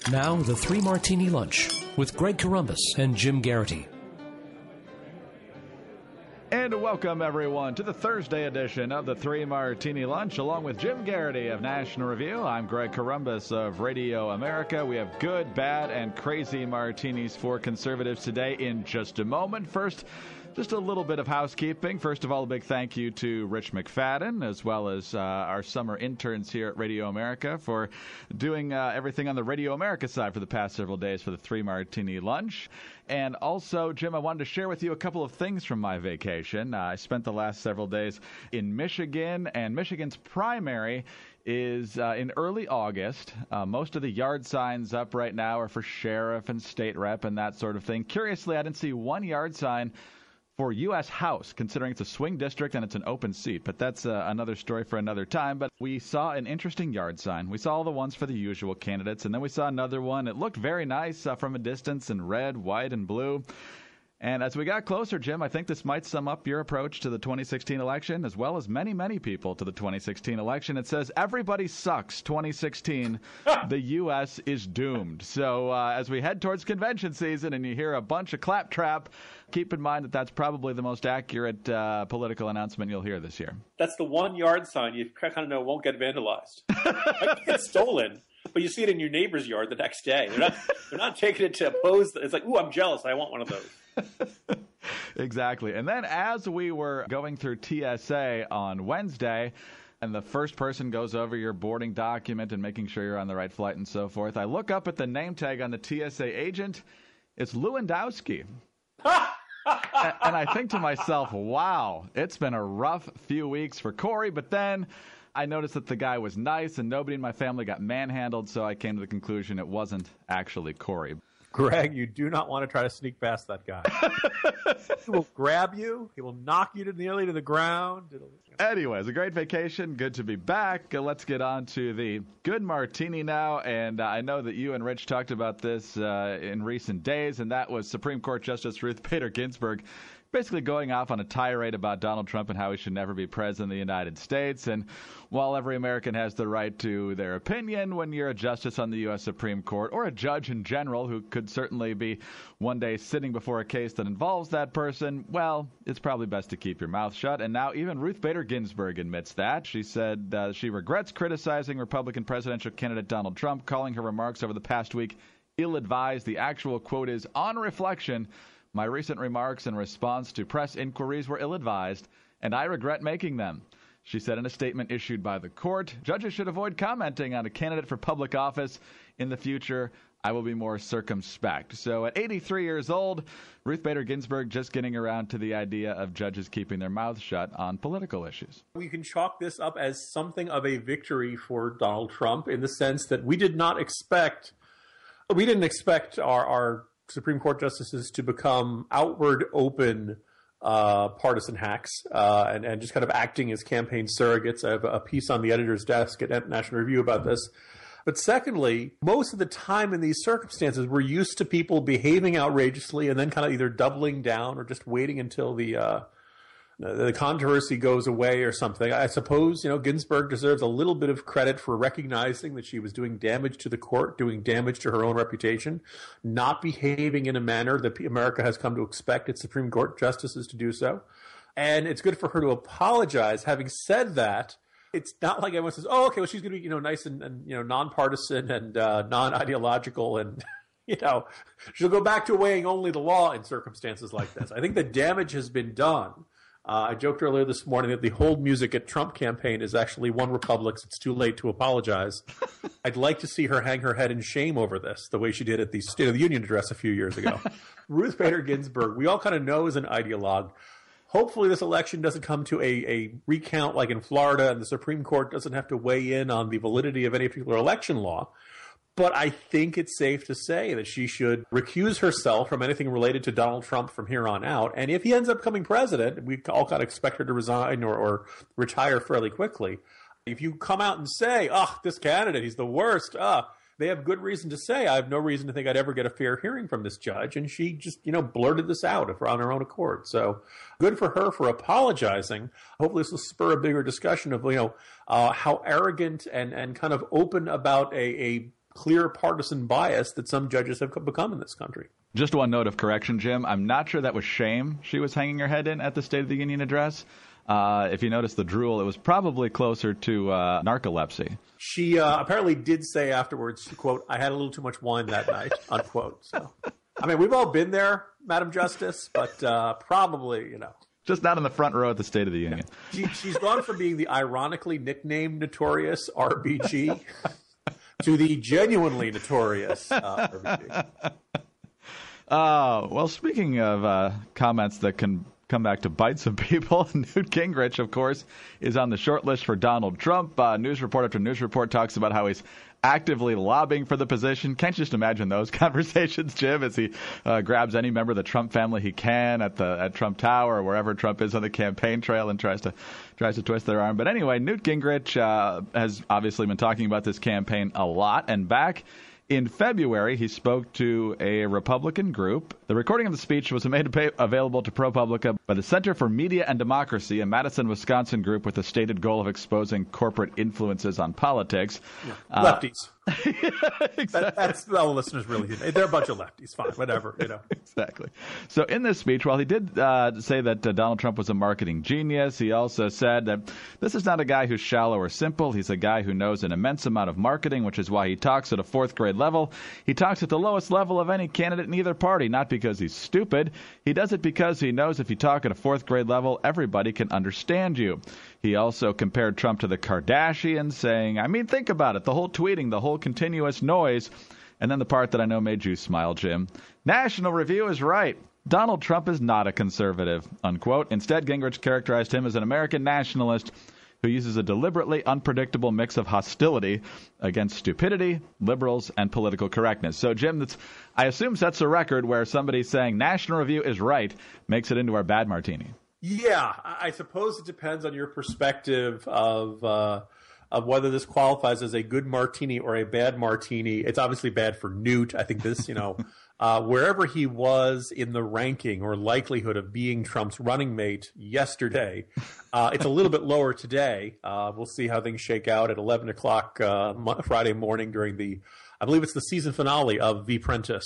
Now, the Three Martini Lunch with Greg Corombos and Jim Garrity. And welcome, everyone, to the Thursday edition of the Three Martini Lunch, along with Jim Garrity of National Review. I'm Greg Corombos of Radio America. We have good, bad, and crazy martinis for conservatives today in just a moment. First, just a little bit of housekeeping. First of all, a big thank you to Rich McFadden, as well as our summer interns here at Radio America for doing everything on the Radio America side for the past several days for the Three Martini Lunch. And also, Jim, I wanted to share with you a couple of things from my vacation. I spent the last several days in Michigan, and Michigan's primary is in early August. Most of the yard signs up right now are for sheriff and state rep and that sort of thing. Curiously, I didn't see one yard sign for U.S. House, considering it's a swing district and it's an open seat. But that's another story for another time. But we saw an interesting yard sign. We saw all the ones for the usual candidates, and then we saw another one. It looked very nice from a distance in red, white, and blue. And as we got closer, Jim, I think this might sum up your approach to the 2016 election, as well as many, many people to the 2016 election. It says, everybody sucks, 2016. The U.S. is doomed. So as we head towards convention season and you hear a bunch of claptrap, keep in mind that that's probably the most accurate political announcement you'll hear this year. That's the one yard sign you kind of know won't get vandalized. Might get stolen, but you see it in your neighbor's yard the next day. They're not taking it to oppose. It's like, ooh, I'm jealous. I want one of those. Exactly. And then as we were going through TSA on Wednesday, and the first person goes over your boarding document and making sure you're on the right flight and so forth, I look up at the name tag on the TSA agent. It's Lewandowski. And I think to myself, wow, it's been a rough few weeks for Corey. But then I noticed that the guy was nice and nobody in my family got manhandled, so I came to the conclusion it wasn't actually Corey. Greg, you do not want to try to sneak past that guy. He will grab you. He will knock you nearly to the ground. Anyways, a great vacation. Good to be back. Let's get on to the good martini now. And I know that you and Rich talked about this in recent days, and that was Supreme Court Justice Ruth Bader Ginsburg basically going off on a tirade about Donald Trump and how he should never be president of the United States. And while every American has the right to their opinion, when you're a justice on the U.S. Supreme Court or a judge in general who could certainly be one day sitting before a case that involves that person, well, it's probably best to keep your mouth shut. And now even Ruth Bader Ginsburg admits that. She said she regrets criticizing Republican presidential candidate Donald Trump, calling her remarks over the past week ill-advised. The actual quote is, "On reflection, my recent remarks in response to press inquiries were ill-advised, and I regret making them." She said in a statement issued by the court, "Judges should avoid commenting on a candidate for public office. In the future, I will be more circumspect." So at 83 years old, Ruth Bader Ginsburg just getting around to the idea of judges keeping their mouths shut on political issues. We can chalk this up as something of a victory for Donald Trump in the sense that we didn't expect our Supreme Court justices to become outward open partisan hacks and just kind of acting as campaign surrogates. I have a piece on the editor's desk at National Review about this. But secondly, most of the time in these circumstances, we're used to people behaving outrageously and then kind of either doubling down or just waiting until the controversy goes away or something. I suppose, Ginsburg deserves a little bit of credit for recognizing that she was doing damage to the court, doing damage to her own reputation, not behaving in a manner that America has come to expect its Supreme Court justices to do so. And it's good for her to apologize. Having said that, it's not like everyone says, "Oh, okay, well, she's going to be, nice and nonpartisan and non-ideological and." She'll go back to weighing only the law in circumstances like this. I think the damage has been done. I joked earlier this morning that the hold music at Trump campaign is actually One Republic's "It's Too Late to Apologize." I'd like to see her hang her head in shame over this, the way she did at the State of the Union address a few years ago. Ruth Bader Ginsburg, we all kind of know is an ideologue. Hopefully this election doesn't come to a recount like in Florida and the Supreme Court doesn't have to weigh in on the validity of any particular election law. But I think it's safe to say that she should recuse herself from anything related to Donald Trump from here on out. And if he ends up becoming president, we all kind of expect her to resign or retire fairly quickly. If you come out and say, this candidate, he's the worst, they have good reason to say, I have no reason to think I'd ever get a fair hearing from this judge. And she just, blurted this out on her own accord. So good for her for apologizing. Hopefully this will spur a bigger discussion of, how arrogant and kind of open about a clear partisan bias that some judges have become in this country. Just one note of correction, Jim. I'm not sure that was shame she was hanging her head in at the State of the Union address. If you notice the drool, it was probably closer to narcolepsy. She apparently did say afterwards, quote, "I had a little too much wine that night," unquote. So, I mean, we've all been there, Madam Justice, but probably, Just not in the front row at the State of the Union. She's gone from being the ironically nicknamed notorious RBG to the genuinely notorious RBG. Well, speaking of comments that can come back to bite some people, Newt Gingrich, of course, is on the short list for Donald Trump. News report after news report talks about how he's actively lobbying for the position. Can't you just imagine those conversations, Jim, as he grabs any member of the Trump family he can at Trump Tower or wherever Trump is on the campaign trail and tries to twist their arm. But anyway, Newt Gingrich has obviously been talking about this campaign a lot, and back in February, he spoke to a Republican group. The recording of the speech was made available to ProPublica by the Center for Media and Democracy, a Madison, Wisconsin group with the stated goal of exposing corporate influences on politics. Yeah. Lefties. Exactly. That's all the listeners really do. They're a bunch of lefties. Fine, whatever. Exactly. So in this speech, while he did say that Donald Trump was a marketing genius, he also said that this is not a guy who's shallow or simple. He's a guy who knows an immense amount of marketing, which is why he talks at a fourth grade level. He talks at the lowest level of any candidate in either party, not because he's stupid. He does it because he knows if you talk at a fourth grade level, everybody can understand you. He also compared Trump to the Kardashians, saying, I mean, think about it, the whole tweeting, the whole continuous noise. And then the part that I know made you smile, Jim. National Review is right. Donald Trump is not a conservative, unquote. Instead, Gingrich characterized him as an American nationalist who uses a deliberately unpredictable mix of hostility against stupidity, liberals, and political correctness. So, Jim, I assume sets a record where somebody saying National Review is right makes it into our bad martini. Yeah, I suppose it depends on your perspective of whether this qualifies as a good martini or a bad martini. It's obviously bad for Newt. I think this, wherever he was in the ranking or likelihood of being Trump's running mate yesterday, it's a little bit lower today. We'll see how things shake out at 11 o'clock Friday morning during I believe it's the season finale of The Apprentice.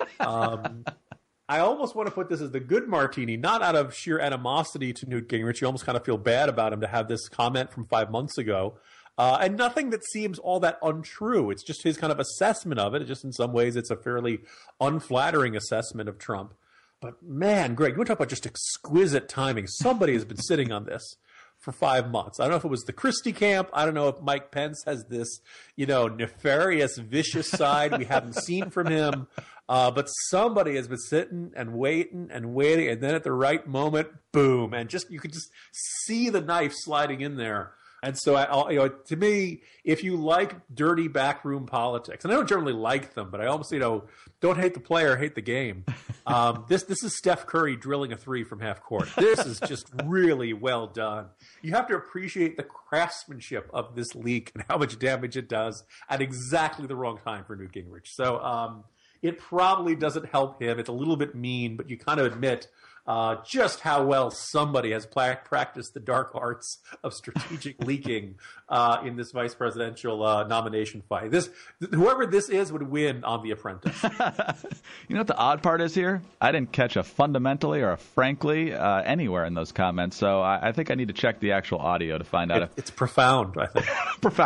I almost want to put this as the good martini, not out of sheer animosity to Newt Gingrich. You almost kind of feel bad about him to have this comment from 5 months ago. And nothing that seems all that untrue. It's just his kind of assessment of it. Just in some ways, it's a fairly unflattering assessment of Trump. But man, Greg, you want to talk about just exquisite timing. Somebody has been sitting on this for 5 months. I don't know if it was the Christie camp. I don't know if Mike Pence has this, nefarious, vicious side we haven't seen from him. But somebody has been sitting and waiting, and then at the right moment, boom, and you could just see the knife sliding in there. And so, to me, if you like dirty backroom politics, and I don't generally like them, but I almost, don't hate the player, hate the game. This is Steph Curry drilling a three from half court. This is just really well done. You have to appreciate the craftsmanship of this leak and how much damage it does at exactly the wrong time for Newt Gingrich. So it probably doesn't help him. It's a little bit mean, but you kind of admit just how well somebody has practiced the dark arts of strategic leaking in this vice presidential nomination fight. Whoever this is would win on The Apprentice. You know what the odd part is here? I didn't catch a fundamentally or a frankly anywhere in those comments, so I think I need to check the actual audio to find out. It's profound, I think.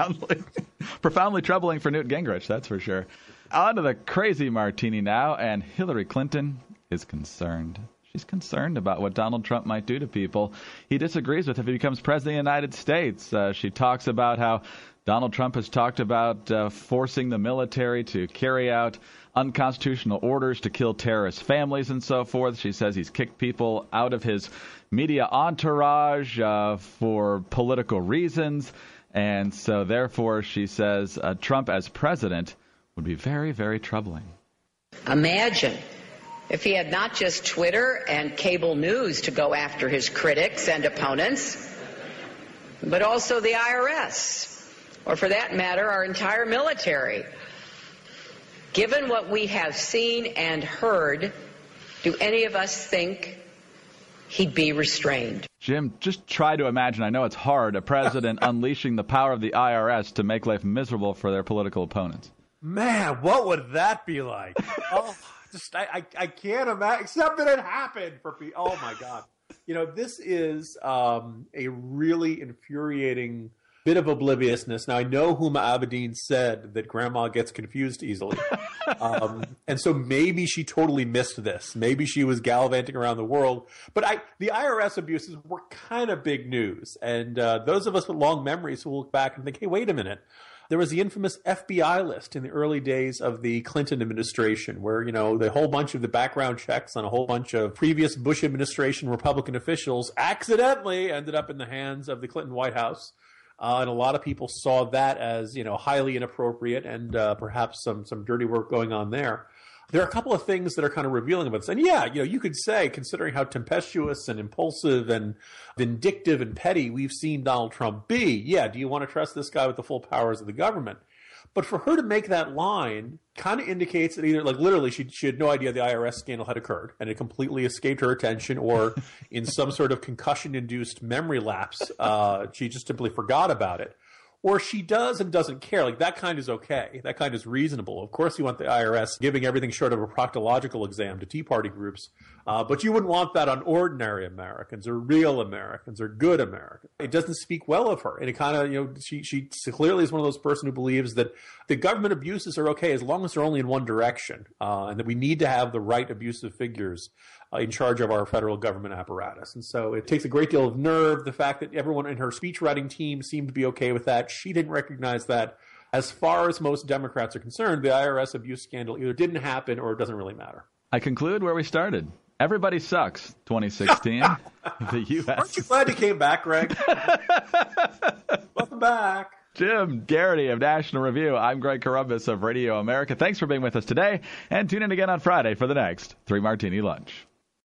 Profoundly troubling for Newt Gingrich, that's for sure. On to the crazy martini now, and Hillary Clinton is concerned. She's concerned about what Donald Trump might do to people he disagrees with if he becomes president of the United States. She talks about how Donald Trump has talked about forcing the military to carry out unconstitutional orders to kill terrorist families and so forth. She says he's kicked people out of his media entourage for political reasons. And so, therefore, she says Trump as president would be very, very troubling. Imagine if he had not just Twitter and cable news to go after his critics and opponents, but also the IRS, or for that matter, our entire military. Given what we have seen and heard, do any of us think he'd be restrained? Jim, just try to imagine, I know it's hard, a president unleashing the power of the IRS to make life miserable for their political opponents. Man, what would that be like? I can't imagine, except that it happened for people. Oh, my God. This is a really infuriating bit of obliviousness. Now, I know Huma Abedin said that grandma gets confused easily. And so maybe she totally missed this. Maybe she was gallivanting around the world. But the IRS abuses were kind of big news. And those of us with long memories will look back and think, hey, wait a minute. There was the infamous FBI list in the early days of the Clinton administration where, the whole bunch of the background checks on a whole bunch of previous Bush administration Republican officials accidentally ended up in the hands of the Clinton White House. And a lot of people saw that as, highly inappropriate and perhaps some dirty work going on there. There are a couple of things that are kind of revealing about this. And you could say, considering how tempestuous and impulsive and vindictive and petty we've seen Donald Trump be, do you want to trust this guy with the full powers of the government? But for her to make that line kind of indicates that either, literally, she had no idea the IRS scandal had occurred and it completely escaped her attention, or in some sort of concussion-induced memory lapse, she just simply forgot about it. Or she does and doesn't care. That kind is okay. That kind is reasonable. Of course, you want the IRS giving everything short of a proctological exam to Tea Party groups. But you wouldn't want that on ordinary Americans or real Americans or good Americans. It doesn't speak well of her. And it kind of, she clearly is one of those person who believes that the government abuses are okay as long as they're only in one direction. And that we need to have the right abusive figures in charge of our federal government apparatus. And so it takes a great deal of nerve. The fact that everyone in her speechwriting team seemed to be okay with that. She didn't recognize that. As far as most Democrats are concerned, the IRS abuse scandal either didn't happen or it doesn't really matter. I conclude where we started. Everybody sucks, 2016. The U.S. Aren't you glad you came back, Greg? Welcome back. Jim Garrity of National Review. I'm Greg Corombos of Radio America. Thanks for being with us today, and tune in again on Friday for the next 3 Martini Lunch.